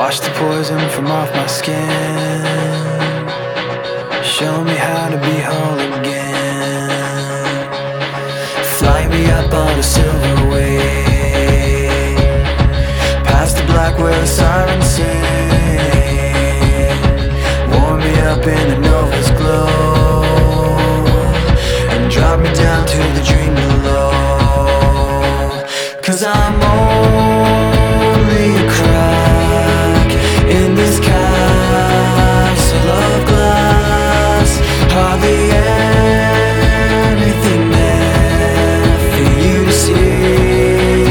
Wash the poison from off my skin. Show me how to be whole again. Fly me up on a silver wave, past the black where the sirens sing. Warm me up in a nova's glow, and drop me down to the dream below. 'Cause I'm only a crack in this castle of glass. Hardly anything there for you to see,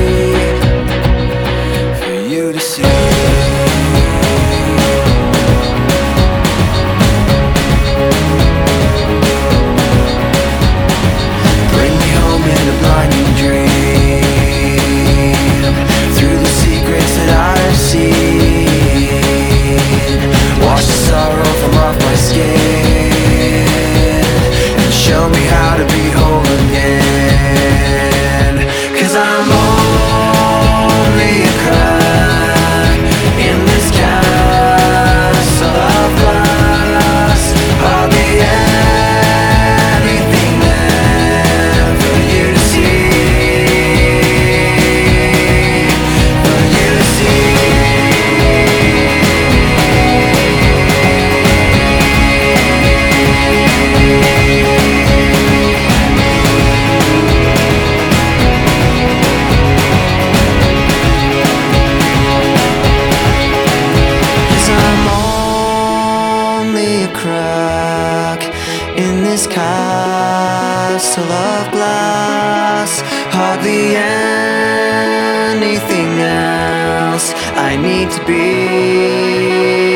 for you to see. Bring me home in a blinding dream, through the secrets that I've seen. Wash the sorrow from off my skin, and show me how to be whole again. 'Cause I'm only a crack in this castle of glass. Hardly anything there for you to see, for you to see. Crack in this castle of glass. Hardly anything else I need to be.